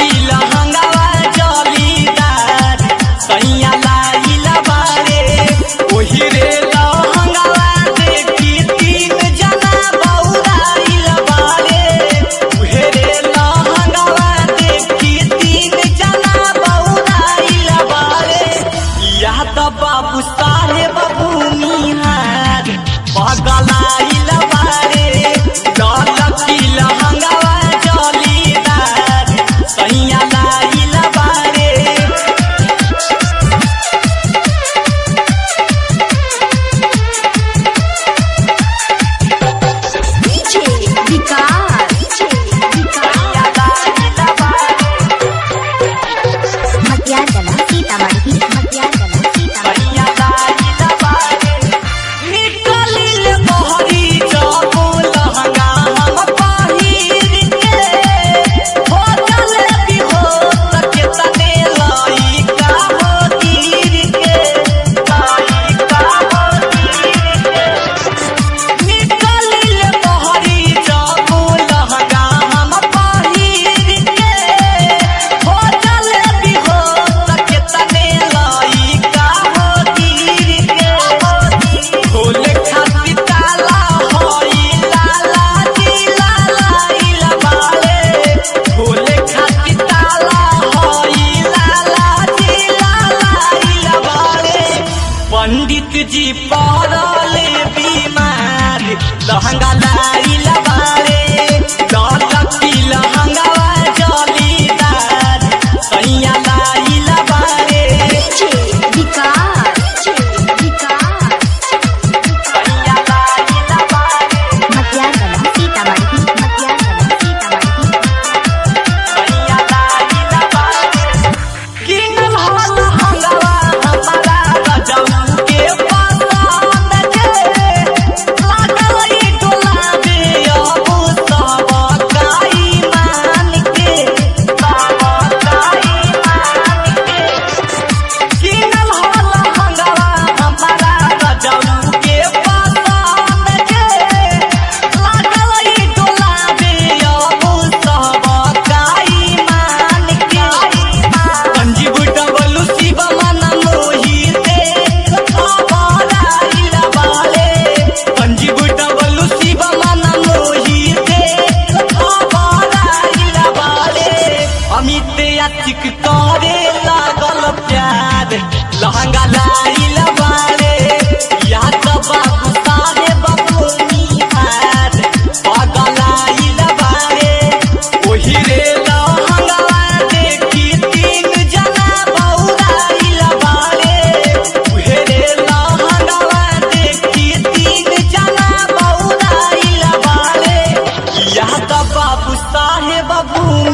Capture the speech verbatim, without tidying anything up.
की लहंगावा जलीदार सैया लाइल बारे ओही रे लहंगावा देखी तीन जना बौराइल बारे उहे रे लहंगावा देखी तीन जना बौराइल बारे या त बाबू साहेब भूमिहार पगलाइल बारे की लहंगावा जलीदार सैया लाइल बारे डीजे विकास सैया लाइल बारे मध्यान्ह सीतामढ़ी मध्यान्ह सीतामढ़ी सैया लाइल बारे निकलिल मोहरी जबो लहंगा हम पहिर के हो चल बिहो तके तने लइका हो तीर के लइका हो तीर के निकलिल मोहरी जबो लहंगा हम पहिर के हो चल बिहो तके तने लइका हो तीर के खोले खाती ताला होई लाला जी लाइल बारे खोले खाती ताला होई लाला जी लाइल बारे पंडित जी पड़ले बीमार लहंगा लाइल बारे की लहंगावा जलीदार सैया लाइल बारे डीजे विकास विकास सैया लाइल बारे मध्यान्ह सीतामढ़ी मध्यान्ह सीतामढ़ी सैया लाइल बारे किनल हल हंगावा हमारा गजब के पसंद के लागल ई डोलाबे अब सब काई मान के सब काई मान के किनल हल हंगावा हमारा गजब के पसंद के लागल ई डोलाबे अब सब काई मान के संजीव डबलू शिव मन मोही देख खबराइल बारे संजीव डबलू शिव मन मोही देख खबराइल बारे अमित याचिक करे लागल प्यार लहंगा लाइल बारे या त बाबू साहेब भूमिहार पगलाइल बारे ओही रे लहंगावा देखी तीन जना बौराइल बारे उहे रे लहंगावा देखी तीन जना बौराइल बारे या त बाबू साहेब भूमि